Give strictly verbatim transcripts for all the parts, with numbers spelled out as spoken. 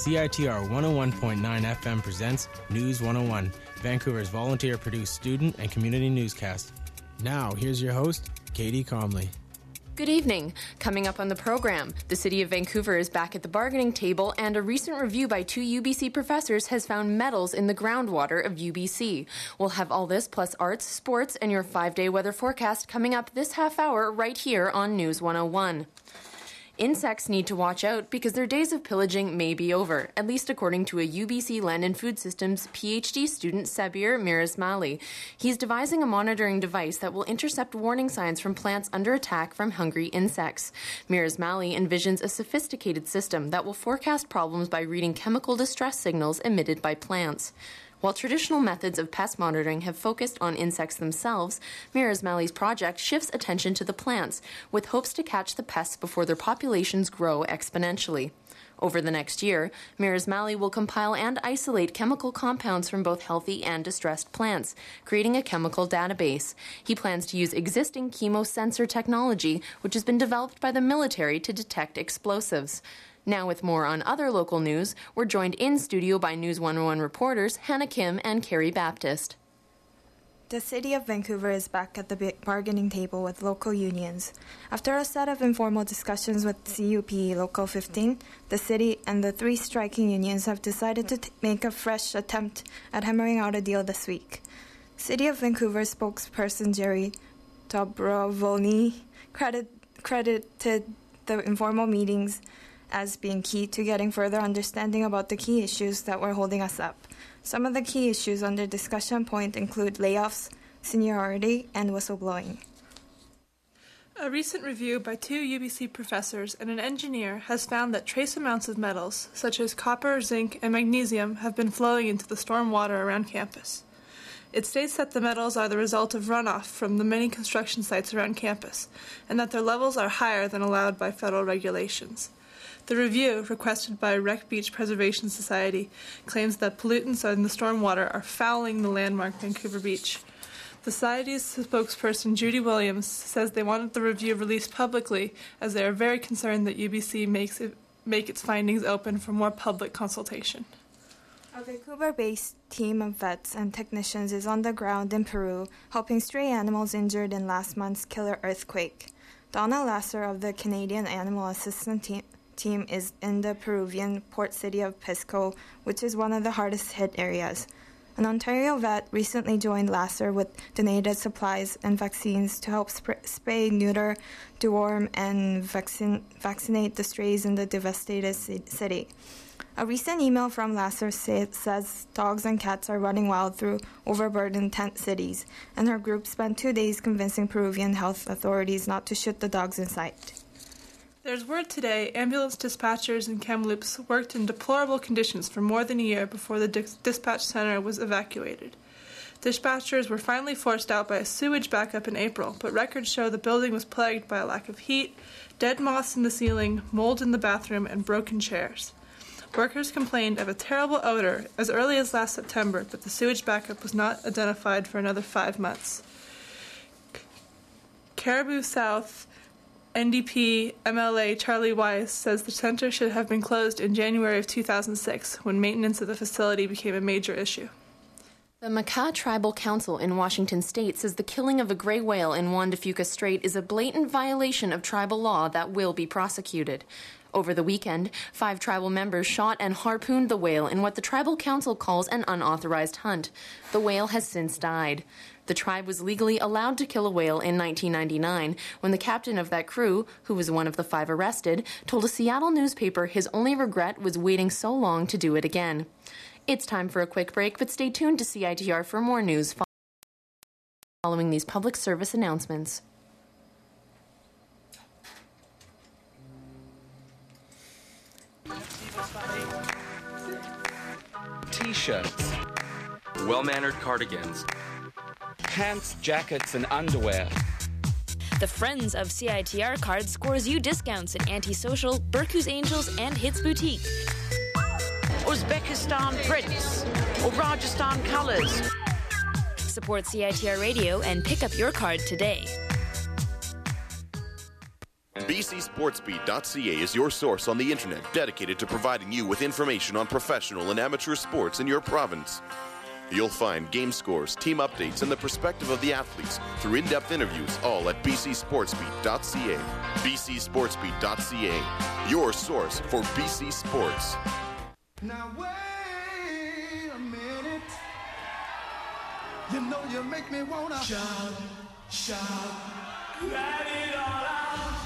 C I T R one oh one point nine F M presents News one oh one, Vancouver's volunteer-produced student and community newscast. Now, here's your host, Katie Comley. Good evening. Coming up on the program, the City of Vancouver is back at the bargaining table, and a recent review by two U B C professors has found metals in the groundwater of U B C. We'll have all this plus arts, sports, and your five-day weather forecast coming up this half hour right here on News one oh one. Insects need to watch out because their days of pillaging may be over, at least according to a U B C Land and Food Systems PhD student, Sabir Mirazmali. He's devising a monitoring device that will intercept warning signs from plants under attack from hungry insects. Mirazmali envisions a sophisticated system that will forecast problems by reading chemical distress signals emitted by plants. While traditional methods of pest monitoring have focused on insects themselves, Mirazmali's project shifts attention to the plants, with hopes to catch the pests before their populations grow exponentially. Over the next year, Mirazmali will compile and isolate chemical compounds from both healthy and distressed plants, creating a chemical database. He plans to use existing chemosensor technology, which has been developed by the military to detect explosives. Now with more on other local news, we're joined in studio by News one oh one reporters Hannah Kim and Carrie Baptist. The City of Vancouver is back at the bargaining table with local unions. After a set of informal discussions with C U P Local fifteen, the city and the three striking unions have decided to t- make a fresh attempt at hammering out a deal this week. City of Vancouver spokesperson Jerry Dobrovolny credit, credited the informal meetings as being key to getting further understanding about the key issues that were holding us up. Some of the key issues under discussion point include layoffs, seniority, and whistleblowing. A recent review by two U B C professors and an engineer has found that trace amounts of metals, such as copper, zinc, and magnesium, have been flowing into the storm water around campus. It states that the metals are the result of runoff from the many construction sites around campus, and that their levels are higher than allowed by federal regulations. The review, requested by Wreck Beach Preservation Society, claims that pollutants in the stormwater are fouling the landmark Vancouver Beach. The Society's spokesperson, Judy Williams, says they wanted the review released publicly as they are very concerned that U B C makes it, make its findings open for more public consultation. A Vancouver-based team of vets and technicians is on the ground in Peru, helping stray animals injured in last month's killer earthquake. Donna Lasser of the Canadian Animal Assistance Team team is in the Peruvian port city of Pisco, which is one of the hardest hit areas. An Ontario vet recently joined Lasser with donated supplies and vaccines to help spray, spay, neuter, deworm, and vaccin, vaccinate the strays in the devastated city. A recent email from Lasser say, says dogs and cats are running wild through overburdened tent cities, and her group spent two days convincing Peruvian health authorities not to shoot the dogs in sight. There's word today ambulance dispatchers in Kamloops worked in deplorable conditions for more than a year before the dis- dispatch center was evacuated. Dispatchers were finally forced out by a sewage backup in April, but records show the building was plagued by a lack of heat, dead moths in the ceiling, mold in the bathroom, and broken chairs. Workers complained of a terrible odor as early as last September, but the sewage backup was not identified for another five months. Caribou South N D P M L A Charlie Weiss says the center should have been closed in January of two thousand six, when maintenance of the facility became a major issue. The Makah Tribal Council in Washington state says the killing of a gray whale in Juan de Fuca Strait is a blatant violation of tribal law that will be prosecuted. Over the weekend, five tribal members shot and harpooned the whale in what the Tribal Council calls an unauthorized hunt. The whale has since died. The tribe was legally allowed to kill a whale in nineteen ninety-nine when the captain of that crew, who was one of the five arrested, told a Seattle newspaper his only regret was waiting so long to do it again. It's time for a quick break, but stay tuned to C I T R for more news following these public service announcements. T-shirts, well-mannered cardigans, pants, jackets, and underwear. The Friends of C I T R card scores you discounts at Antisocial, Berkou's Angels, and Hits Boutique. Uzbekistan prints or Rajasthan colors. Support C I T R Radio and pick up your card today. B C Sportsbeat dot C A is your source on the internet dedicated to providing you with information on professional and amateur sports in your province. You'll find game scores, team updates, and the perspective of the athletes through in-depth interviews, all at B C Sportsbeat dot C A. B C Sportsbeat dot C A, your source for B C sports. Now wait a minute. You know you make me wanna shout, shout, let it all out.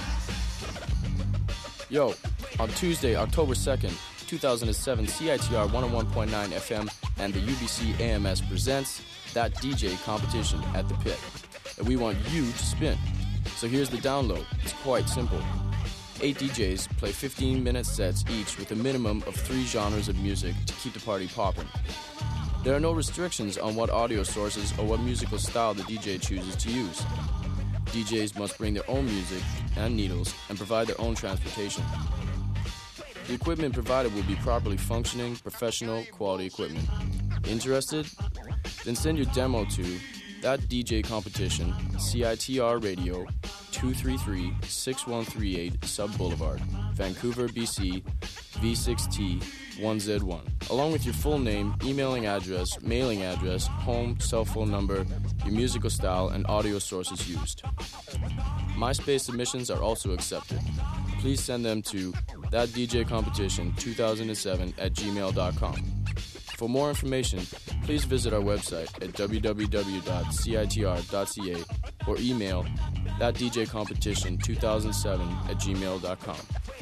Yo, on Tuesday, October second, two thousand seven, C I T R one oh one point nine F M and the U B C A M S presents That D J Competition at the Pit. And we want you to spin. So here's the download. It's quite simple. Eight D Js play fifteen-minute sets each with a minimum of three genres of music to keep the party popping. There are no restrictions on what audio sources or what musical style the D J chooses to use. D Js must bring their own music and needles and provide their own transportation. The equipment provided will be properly functioning, professional, quality equipment. Interested? Then send your demo to That D J Competition, C I T R Radio, two three three, six one three eight Sub Boulevard, Vancouver, B C, V six T one Z one, along with your full name, emailing address, mailing address, home, cell phone number, your musical style, and audio sources used. MySpace submissions are also accepted. Please send them to That D J Competition two thousand seven at gmail dot com. For more information, please visit our website at w w w dot c i t r dot c a or email that d j competition two thousand seven at gmail dot com.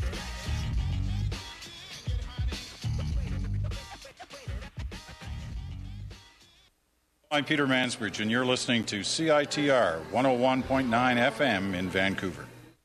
I'm Peter Mansbridge, and you're listening to C I T R one oh one point nine F M in Vancouver.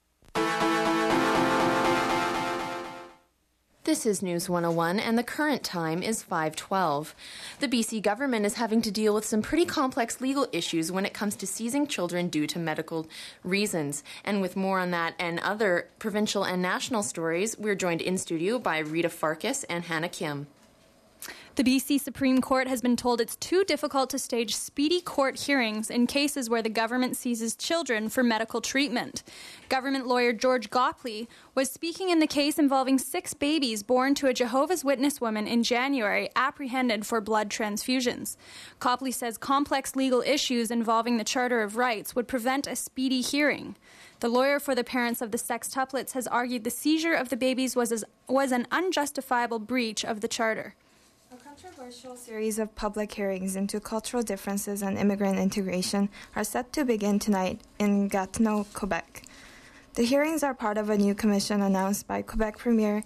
This is News one oh one, and the current time is five twelve. The B C government is having to deal with some pretty complex legal issues when it comes to seizing children due to medical reasons. And with more on that and other provincial and national stories, we're joined in studio by Rita Farkas and Hannah Kim. The B C Supreme Court has been told it's too difficult to stage speedy court hearings in cases where the government seizes children for medical treatment. Government lawyer George Gopley was speaking in the case involving six babies born to a Jehovah's Witness woman in January apprehended for blood transfusions. Gopley says complex legal issues involving the Charter of Rights would prevent a speedy hearing. The lawyer for the parents of the sextuplets has argued the seizure of the babies was, as, was an unjustifiable breach of the Charter. A controversial series of public hearings into cultural differences and immigrant integration are set to begin tonight in Gatineau, Quebec. The hearings are part of a new commission announced by Quebec Premier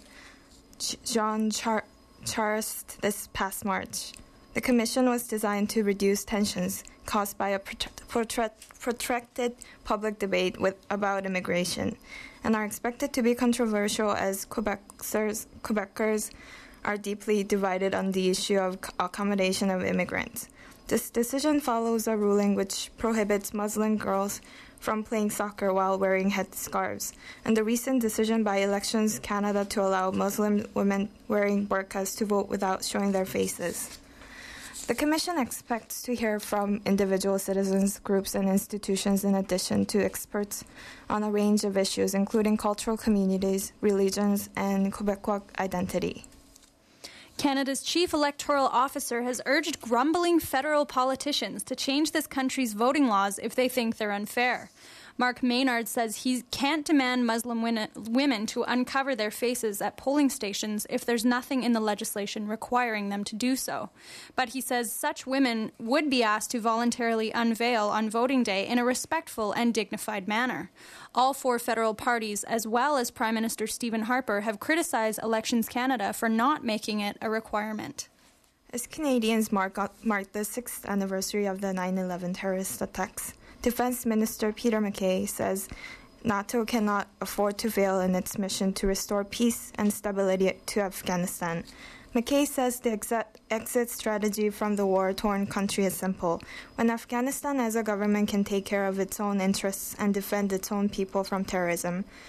Jean Char- Charest this past March. The commission was designed to reduce tensions caused by a protr- protracted public debate with, about immigration and are expected to be controversial as Quebecers, Quebecers are deeply divided on the issue of accommodation of immigrants. This decision follows a ruling which prohibits Muslim girls from playing soccer while wearing headscarves, and the recent decision by Elections Canada to allow Muslim women wearing burqas to vote without showing their faces. The Commission expects to hear from individual citizens, groups, and institutions in addition to experts on a range of issues, including cultural communities, religions, and Quebecois identity. Canada's chief electoral officer has urged grumbling federal politicians to change this country's voting laws if they think they're unfair. Mark Maynard says he can't demand Muslim women to uncover their faces at polling stations if there's nothing in the legislation requiring them to do so. But he says such women would be asked to voluntarily unveil on voting day in a respectful and dignified manner. All four federal parties, as well as Prime Minister Stephen Harper, have criticized Elections Canada for not making it a requirement. As Canadians mark, mark the sixth anniversary of the nine eleven terrorist attacks, Defense Minister Peter MacKay says NATO cannot afford to fail in its mission to restore peace and stability to Afghanistan. MacKay says the exit, exit strategy from the war-torn country is simple. When Afghanistan as a government can take care of its own interests and defend its own people from terrorism,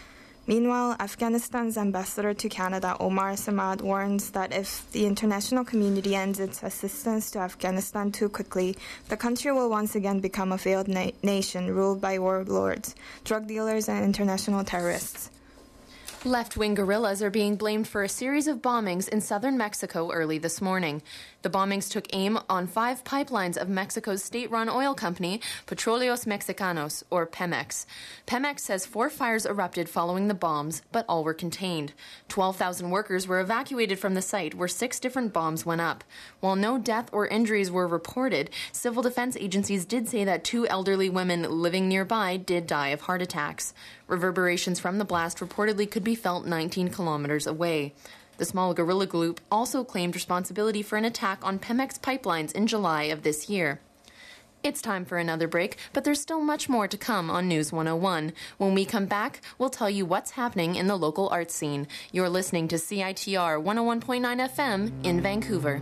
Meanwhile, Afghanistan's ambassador to Canada, Omar Samad, warns that if the international community ends its assistance to Afghanistan too quickly, the country will once again become a failed na- nation ruled by warlords, drug dealers, and international terrorists. Left-wing guerrillas are being blamed for a series of bombings in southern Mexico early this morning. The bombings took aim on five pipelines of Mexico's state-run oil company, Petróleos Mexicanos, or Pemex. Pemex says four fires erupted following the bombs, but all were contained. twelve thousand workers were evacuated from the site where six different bombs went up. While no death or injuries were reported, civil defense agencies did say that two elderly women living nearby did die of heart attacks. Reverberations from the blast reportedly could be felt nineteen kilometers away. The small guerrilla group also claimed responsibility for an attack on Pemex pipelines in July of this year. It's time for another break, but there's still much more to come on News one oh one. When we come back, we'll tell you what's happening in the local arts scene. You're listening to C I T R one oh one point nine F M in Vancouver.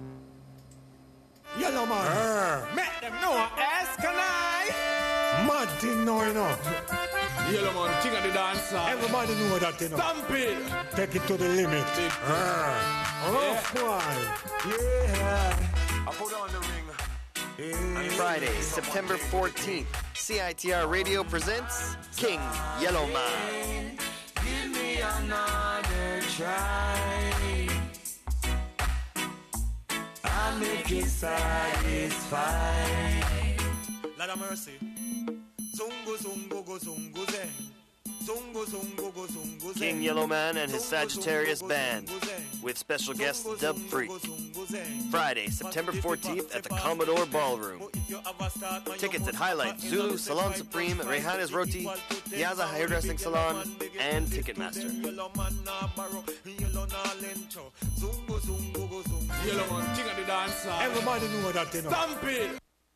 Yellow man, make them know, ask can I? Mad thing now, you know. Yellow man, king of the dancer. Everybody know that, you know. Stamp it. Take it to the limit. Rough boy. Yeah. I put on the ring. On Friday, September fourteenth, C I T R Radio presents King Yellow Man. Give me another try. I'll make you satisfied. Lord of mercy. Zungo, zungo, go, zungo, zen. Zungo, zungo, go, zungo, zen. King Yellow Man and his Sagittarius Band, with special guest Dub Freak. Friday, September fourteenth at the Commodore Ballroom. Tickets at Highlight, Zulu, Salon Supreme, Rehane's Roti, Piazza Hairdressing Salon, and Ticketmaster. Yellow man, king of the dancer. Everybody know that, you know. Stamp it.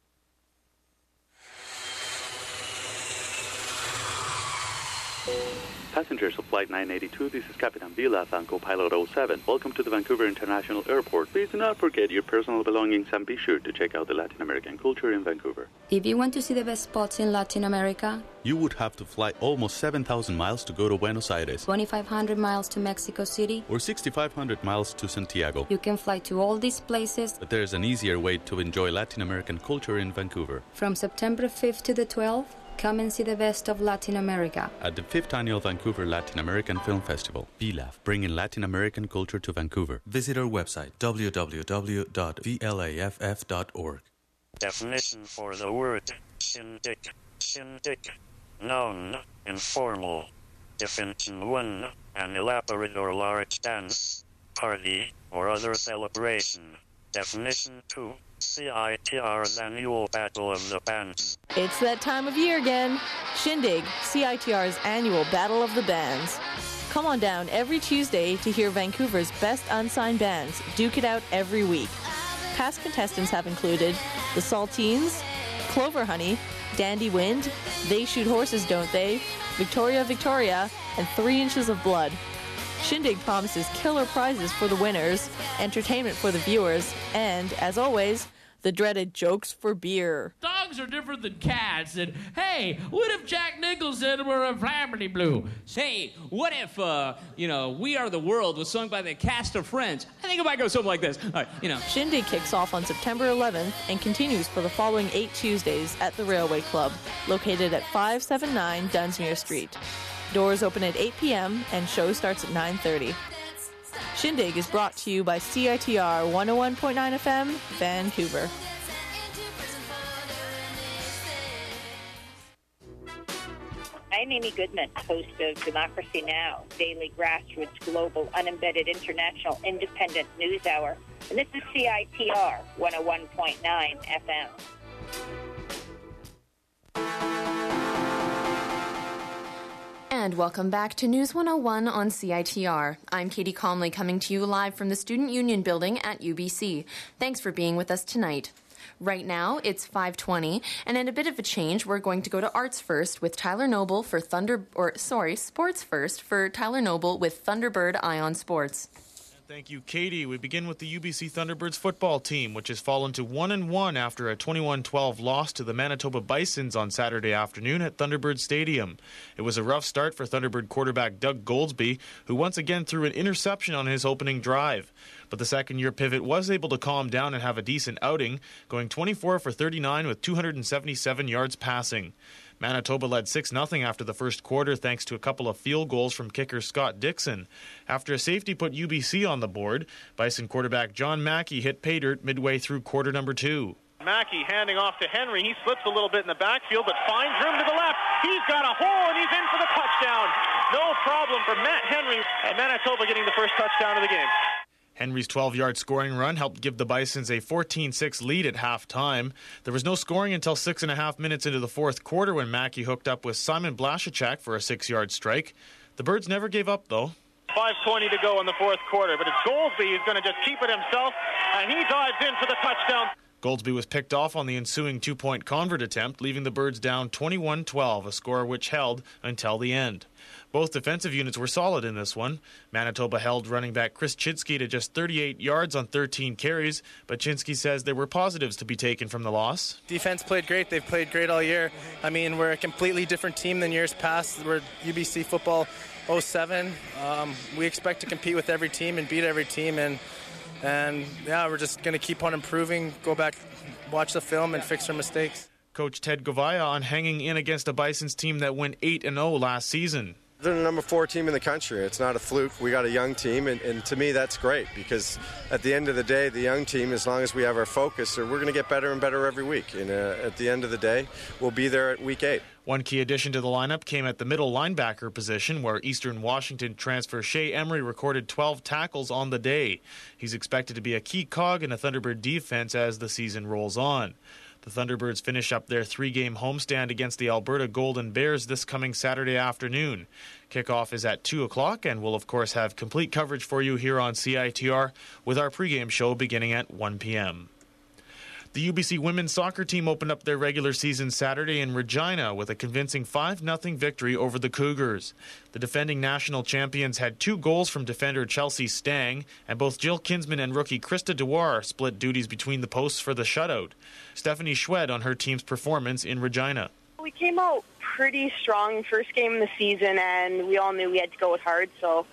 Passengers of Flight nine eighty-two, this is Captain Vila, Vanco Pilot oh seven. Welcome to the Vancouver International Airport. Please do not forget your personal belongings and be sure to check out the Latin American culture in Vancouver. If you want to see the best spots in Latin America, you would have to fly almost seven thousand miles to go to Buenos Aires, twenty-five hundred miles to Mexico City, or sixty-five hundred miles to Santiago. You can fly to all these places, but there's an easier way to enjoy Latin American culture in Vancouver. From September fifth to the twelfth, come and see the best of Latin America at the fifth Annual Vancouver Latin American Film Festival. V L A F, bringing Latin American culture to Vancouver. Visit our website, w w w dot v l a f f dot org. Definition for the word shindig. Shindig. Noun, informal. Definition one, an elaborate or large dance, party, or other celebration. Definition two, C I T R's annual Battle of the Bands. It's that time of year again. Shindig, C I T R's annual Battle of the Bands. Come on down every Tuesday to hear Vancouver's best unsigned bands duke it out every week. Past contestants have included the Saltines, Clover Honey, Dandy Wind, They Shoot Horses, Don't They, Victoria Victoria, and Three Inches of Blood. Shindig promises killer prizes for the winners, entertainment for the viewers, and, as always, the dreaded jokes for beer. Dogs are different than cats, and hey, what if Jack Nicholson were a Family Blue? Hey, what if, uh, you know, We Are the World was sung by the cast of Friends? I think it might go something like this. All right, you know. Shindig kicks off on September eleventh and continues for the following eight Tuesdays at the Railway Club, located at five seventy-nine Dunsmuir Street. Doors open at eight p.m. and show starts at nine thirty. Shindig is brought to you by C I T R one oh one point nine F M, Vancouver. I'm Amy Goodman, host of Democracy Now!, daily grassroots, global, unembedded, international, independent news hour. And this is C I T R one oh one point nine F M. And welcome back to News one oh one on C I T R. I'm Katie Conley coming to you live from the Student Union Building at U B C. Thanks for being with us tonight. Right now, it's five twenty, and in a bit of a change, we're going to go to Arts First with Tyler Noble for Thunder, or sorry, Sports First for Tyler Noble with Thunderbird Ion Sports. Thank you, Katie. We begin with the U B C Thunderbirds football team, which has fallen to one and one after a twenty-one twelve loss to the Manitoba Bisons on Saturday afternoon at Thunderbird Stadium. It was a rough start for Thunderbird quarterback Doug Goldsby, who once again threw an interception on his opening drive. But the second-year pivot was able to calm down and have a decent outing, going twenty-four for thirty-nine with two hundred seventy-seven yards passing. Manitoba led six nothing after the first quarter thanks to a couple of field goals from kicker Scott Dixon. After a safety put U B C on the board, Bison quarterback John Mackey hit pay dirt midway through quarter number two. Mackey handing off to Henry. He slips a little bit in the backfield, but finds room to the left. He's got a hole, and he's in for the touchdown. No problem for Matt Henry, and Manitoba getting the first touchdown of the game. Henry's twelve-yard scoring run helped give the Bisons a fourteen six lead at halftime. There was no scoring until six and a half minutes into the fourth quarter when Mackey hooked up with Simon Blaszczak for a six-yard strike. The Birds never gave up, though. five twenty to go in the fourth quarter, but it's Goldsby who's going to just keep it himself, and he dives in for the touchdown. Goldsby was picked off on the ensuing two-point convert attempt, leaving the Birds down twenty-one twelve, a score which held until the end. Both defensive units were solid in this one. Manitoba held running back Chris Chinsky to just thirty-eight yards on thirteen carries, but Chinsky says there were positives to be taken from the loss. Defense played great. They've played great all year. I mean, we're a completely different team than years past. We're U B C football oh seven. Um, we expect to compete with every team and beat every team, and and yeah, we're just going to keep on improving, go back, watch the film, and fix our mistakes. Coach Ted Govaya on hanging in against a Bisons team that went eight and oh last season. They're the number four team in the country. It's not a fluke. We got a young team, and, and to me that's great because at the end of the day, the young team, as long as we have our focus, we're going to get better and better every week. And uh, at the end of the day, we'll be there at week eight. One key addition to the lineup came at the middle linebacker position, where Eastern Washington transfer Shea Emery recorded twelve tackles on the day. He's expected to be a key cog in a Thunderbird defense as the season rolls on. The Thunderbirds finish up their three-game homestand against the Alberta Golden Bears this coming Saturday afternoon. Kickoff is at two o'clock, and we'll, of course, have complete coverage for you here on C I T R with our pregame show beginning at one p.m. The U B C women's soccer team opened up their regular season Saturday in Regina with a convincing five nothing victory over the Cougars. The defending national champions had two goals from defender Chelsea Stang, and both Jill Kinsman and rookie Krista Dewar split duties between the posts for the shutout. Stephanie Schwed on her team's performance in Regina. We came out pretty strong first game of the season, and we all knew we had to go with hard, so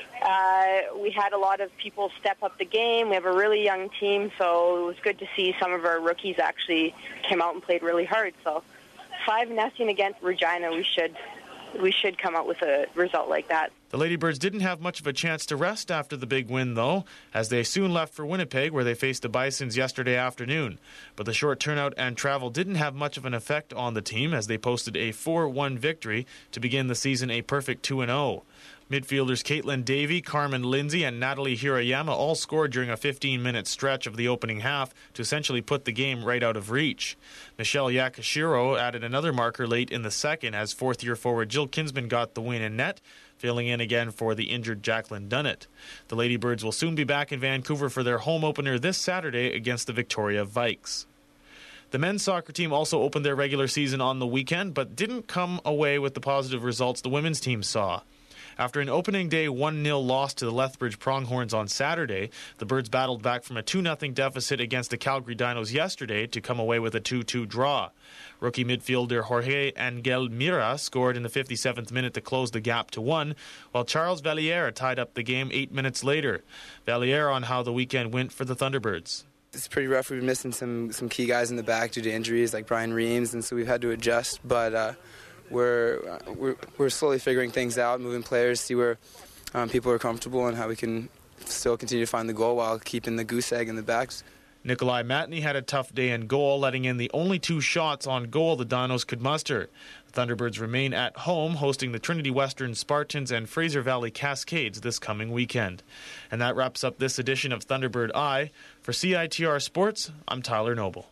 uh, we had a lot of people step up the game. We have a really young team, so it was good to see some of our rookies actually came out and played really hard. So five nothing against Regina, we should we should come out with a result like that. The Ladybirds didn't have much of a chance to rest after the big win, though, as they soon left for Winnipeg, where they faced the Bisons yesterday afternoon. But the short turnout and travel didn't have much of an effect on the team, as they posted a four one victory to begin the season a perfect two and oh. Midfielders Caitlin Davey, Carmen Lindsay, and Natalie Hirayama all scored during a fifteen-minute stretch of the opening half to essentially put the game right out of reach. Michelle Yakashiro added another marker late in the second as fourth-year forward Jill Kinsman got the win in net, filling in again for the injured Jacqueline Dunnett. The Ladybirds will soon be back in Vancouver for their home opener this Saturday against the Victoria Vikes. The men's soccer team also opened their regular season on the weekend, but didn't come away with the positive results the women's team saw. After an opening day one nil loss to the Lethbridge Pronghorns on Saturday, the Birds battled back from a two nothing deficit against the Calgary Dinos yesterday to come away with a two two draw. Rookie midfielder Jorge Angel Mira scored in the fifty-seventh minute to close the gap to one, while Charles Valliere tied up the game eight minutes later. Valliere on how the weekend went for the Thunderbirds. It's pretty rough. We've been missing some, some key guys in the back due to injuries like Brian Reams, and so we've had to adjust, but uh, We're, uh, we're we're slowly figuring things out, moving players, see where um, people are comfortable and how we can still continue to find the goal while keeping the goose egg in the backs. Nikolai Matney had a tough day in goal, letting in the only two shots on goal the Dinos could muster. The Thunderbirds remain at home, hosting the Trinity Western Spartans and Fraser Valley Cascades this coming weekend. And that wraps up this edition of Thunderbird Eye. For C I T R Sports, I'm Tyler Noble.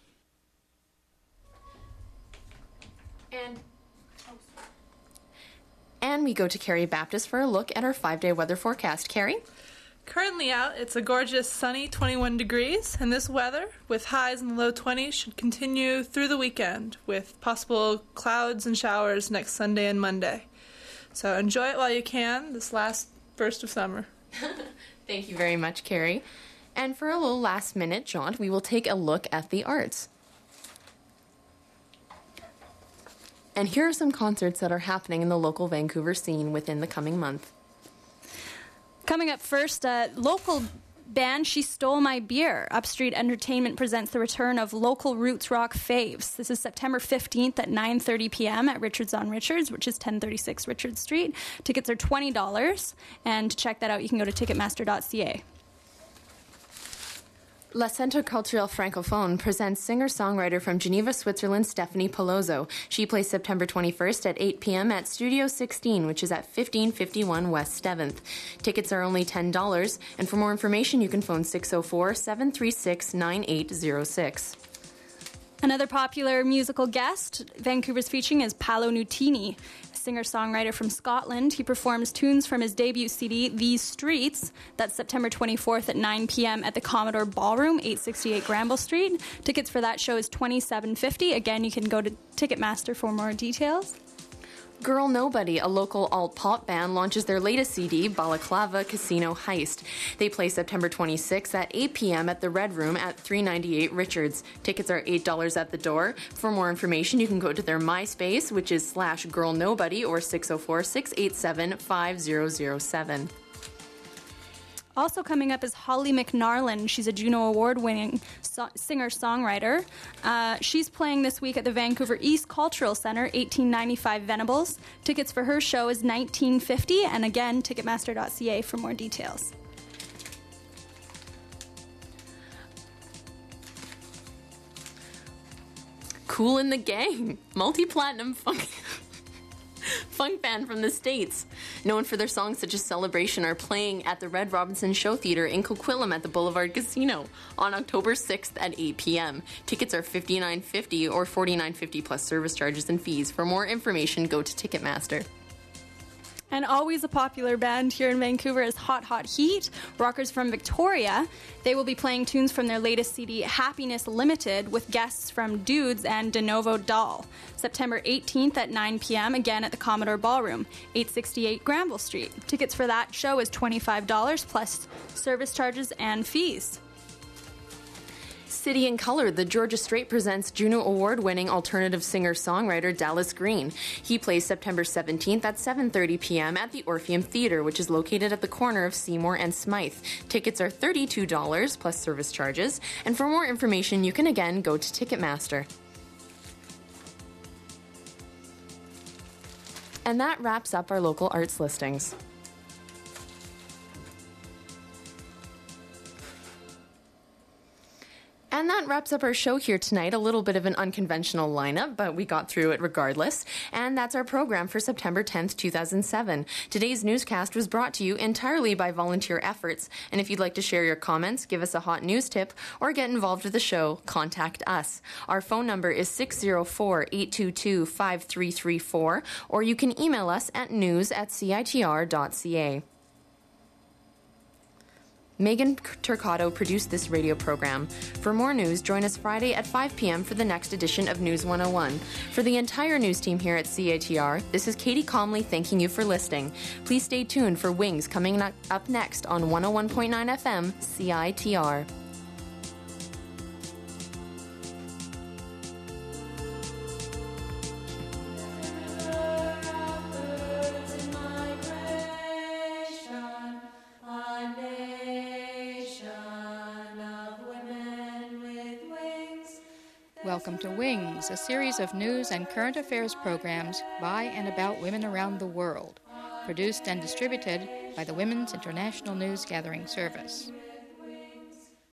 And And we go to Carrie Baptist for a look at our five-day weather forecast. Carrie? Currently out, it's a gorgeous sunny twenty-one degrees, and this weather, with highs in the low twenties, should continue through the weekend, with possible clouds and showers next Sunday and Monday. So enjoy it while you can, this last burst of summer. Thank you very much, Carrie. And for a little last-minute jaunt, we will take a look at the arts. And here are some concerts that are happening in the local Vancouver scene within the coming month. Coming up first, uh, local band She Stole My Beer. Upstreet Entertainment presents the return of local roots rock faves. This is September fifteenth at nine thirty p.m. at Richards on Richards, which is ten thirty-six Richards Street. Tickets are twenty dollars, and to check that out, you can go to ticketmaster dot c a. La Centre Culturel Francophone presents singer-songwriter from Geneva, Switzerland, Stephanie Peloso. She plays September twenty-first at eight p.m. at Studio sixteen, which is at fifteen fifty-one West seventh. Tickets are only ten dollars, and for more information, you can phone six oh four, seven three six, nine eight oh six. Another popular musical guest Vancouver's featuring is Paolo Nutini, a singer-songwriter from Scotland. He performs tunes from his debut C D, These Streets. That's September twenty-fourth at nine p.m. at the Commodore Ballroom, eight sixty-eight Granville Street. Tickets for that show is twenty-seven fifty. Again, you can go to Ticketmaster for more details. Girl Nobody, a local alt-pop band, launches their latest C D, Balaclava Casino Heist. They play September twenty-sixth at eight p.m. at the Red Room at three ninety-eight Richards. Tickets are eight dollars at the door. For more information, you can go to their MySpace, which is slash Girl Nobody, or six oh four, six eight seven, five oh oh seven. Also coming up is Holly McNarlin. She's a Juno Award-winning so- singer-songwriter. Uh, she's playing this week at the Vancouver East Cultural Centre, eighteen ninety-five Venables. Tickets for her show is nineteen fifty, and again, ticketmaster dot c a for more details. Kool and the Gang, multi-platinum funk... funk band from the States. Known for their songs such as Celebration, are playing at the Red Robinson Show Theatre in Coquitlam at the Boulevard Casino on October sixth at eight p.m. Tickets are fifty-nine fifty or forty-nine fifty plus service charges and fees. For more information, go to Ticketmaster. And always a popular band here in Vancouver is Hot Hot Heat, rockers from Victoria. They will be playing tunes from their latest C D, Happiness Limited, with guests from Dudes and De Novo Doll. September eighteenth at nine p.m., again at the Commodore Ballroom, eight sixty-eight Granville Street. Tickets for that show is twenty-five dollars plus service charges and fees. City in Color, the Georgia Strait presents Juno Award-winning alternative singer-songwriter Dallas Green. He plays September seventeenth at seven thirty p.m. at the Orpheum Theatre, which is located at the corner of Seymour and Smythe. Tickets are thirty-two dollars plus service charges, and for more information, you can again go to Ticketmaster. And that wraps up our local arts listings. And that wraps up our show here tonight. A little bit of an unconventional lineup, but we got through it regardless. And that's our program for September tenth, two thousand seven. Today's newscast was brought to you entirely by volunteer efforts. And if you'd like to share your comments, give us a hot news tip, or get involved with the show, contact us. Our phone number is six oh four, eight two two, five three three four, or you can email us at news at c i t r dot c a. Megan Turcotto produced this radio program. For more news, join us Friday at five p.m. for the next edition of News one oh one. For the entire news team here at C I T R, this is Katie Comley thanking you for listening. Please stay tuned for Wings coming up next on one oh one point nine F M C I T R. Welcome to Wings, a series of news and current affairs programs by and about women around the world, produced and distributed by the Women's International News Gathering Service.